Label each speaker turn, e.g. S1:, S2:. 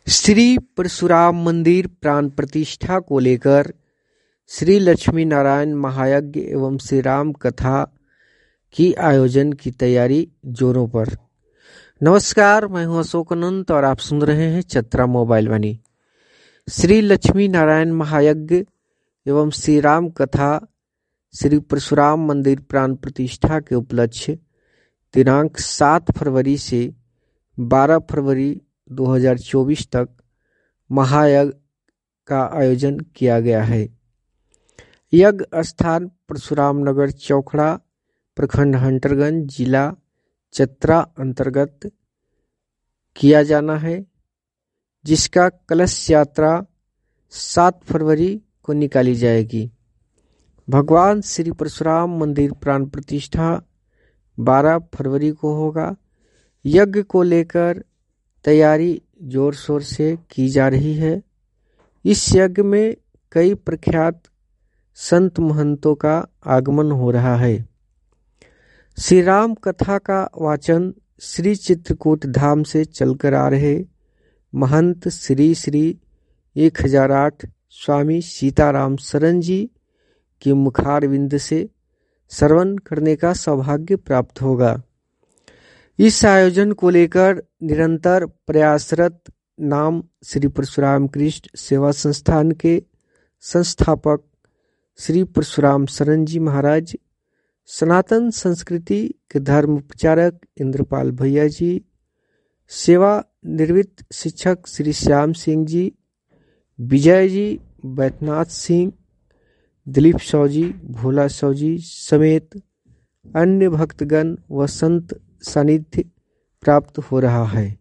S1: श्री परशुराम मंदिर प्राण प्रतिष्ठा को लेकर श्री लक्ष्मी नारायण महायज्ञ एवं श्री राम कथा की आयोजन की तैयारी जोरों पर। नमस्कार, मैं हूं अशोक अनंत और आप सुन रहे हैं चतरा मोबाइल वाणी। श्री लक्ष्मी नारायण महायज्ञ एवं श्री राम कथा श्री परशुराम मंदिर प्राण प्रतिष्ठा के उपलक्ष्य दिनांक 7 फरवरी से 12 फरवरी 2024 तक महायज्ञ का आयोजन किया गया है। यज्ञ स्थान परशुराम नगर चौखड़ा, प्रखंड हंटरगंज, जिला चतरा अंतर्गत किया जाना है, जिसका कलश यात्रा 7 फरवरी को निकाली जाएगी। भगवान श्री परशुराम मंदिर प्राण प्रतिष्ठा 12 फरवरी को होगा। यज्ञ को लेकर तैयारी जोर शोर से की जा रही है। इस यज्ञ में कई प्रख्यात संत महंतों का आगमन हो रहा है। श्री राम कथा का वाचन श्री चित्रकूट धाम से चलकर आ रहे महंत श्री 1008 स्वामी सीताराम शरण जी की मुखारविंद से श्रवण करने का सौभाग्य प्राप्त होगा। इस आयोजन को लेकर निरंतर प्रयासरत नाम श्री परशुराम कृष्ण सेवा संस्थान के संस्थापक श्री परशुराम शरण जी महाराज, सनातन संस्कृति के धर्म प्रचारक इंद्रपाल भैया जी, सेवा निवृत्त शिक्षक श्री श्याम सिंह जी, विजय जी, बैद्यनाथ सिंह, दिलीप सौ जी, भोला सौ जी समेत अन्य भक्तगण व संत सानिध्य प्राप्त हो रहा है।